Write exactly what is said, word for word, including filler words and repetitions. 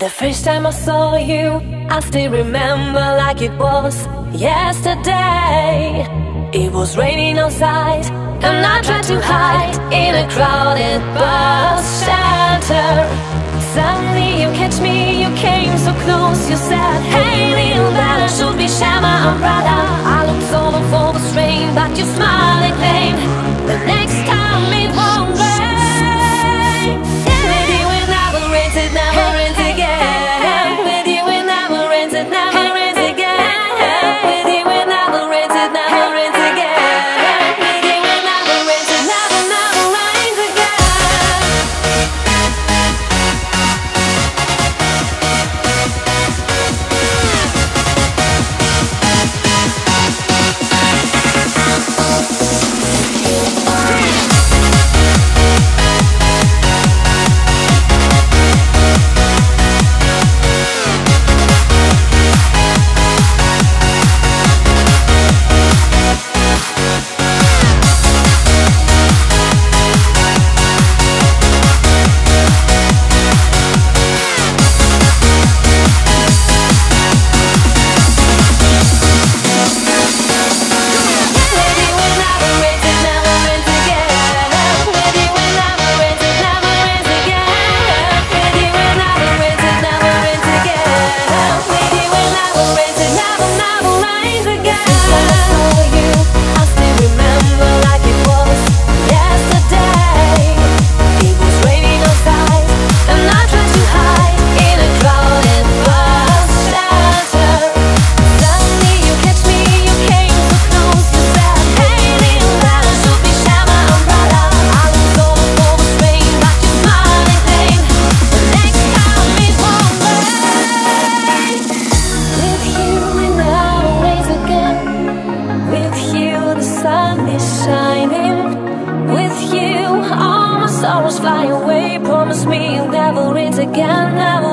The first time I saw you, I still remember like it was yesterday. It was raining outside, and I tried to hide in a crowded bus shelter. Suddenly you catch me, you came so close. You said, hey little better, should we share my umbrella? I looked over for the rain, but you smiled and claimed the next time it won't rain. With you it never rains, it never rains again. With you it never rains, it never rains again. With you it never rains, it never rains again. With you it never rains, it never, never rains again. Sorrows fly away, promise me you'll never rinse again. Never